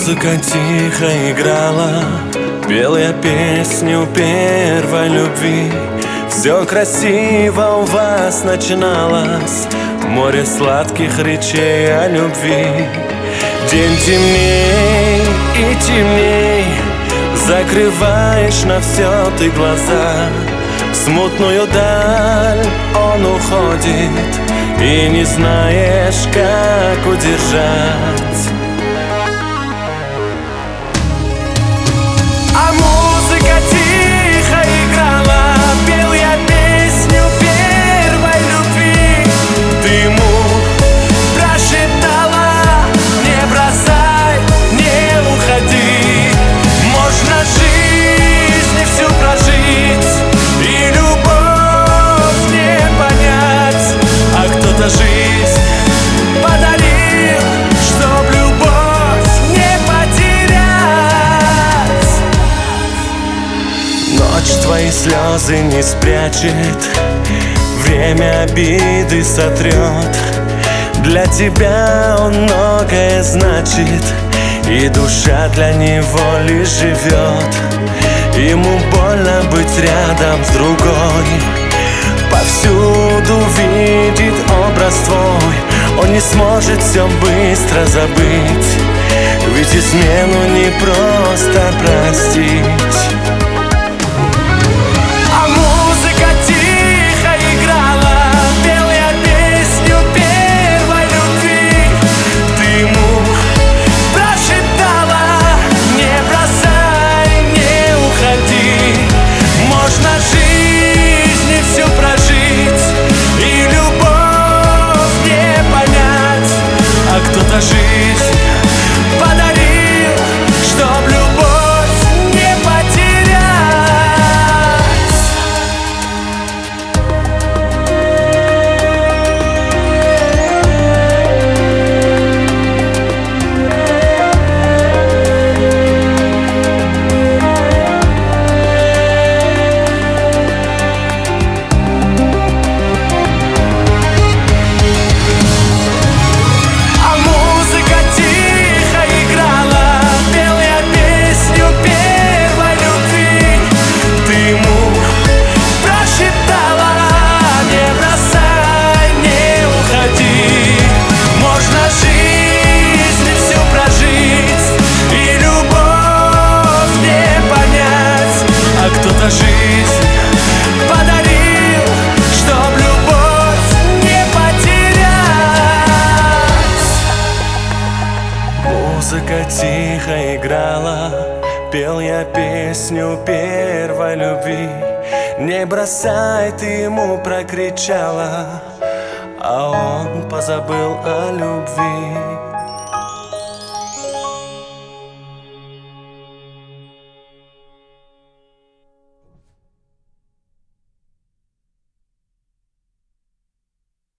Музыка тихо играла, пел я песню первой любви. Все красиво у вас начиналось, море сладких речей о любви. День темней и темней, закрываешь на все ты глаза. В смутную даль он уходит, и не знаешь, как удержать. А музыка тихо играла, пел я песню первой любви. Ты ему прошептала: не бросай, не уходи. Можно жизнь всю прожить и любовь не понять, а кто-то жизнь подарил, чтоб любовь не потерять. Ночь твои слезы не спрячет, время обиды сотрет. Для тебя он многое значит, и душа для него лишь живет. Ему больно быть рядом с другой, повсюду видит образ твой. Он не сможет все быстро забыть, ведь измену не просто простить. А музыка тихо играла, пел я песню первой любви. Ты ему прошептала: не бросай, не уходи. Можно жизнь всю прожить и любовь не понять, а кто-то жизнь подарил, чтоб любовь не потерять. А музыка тихо играла, пел я песню первой любви. Ты ему прошептала: не бросай, не уходи. Можно жизнь всю прожить и любовь не понять, а кто-то жизнь подарил, чтоб любовь не потерять. Музыка тихо играла, пел я песню первой любви. Не бросай, ты ему прокричала, а он позабыл о любви.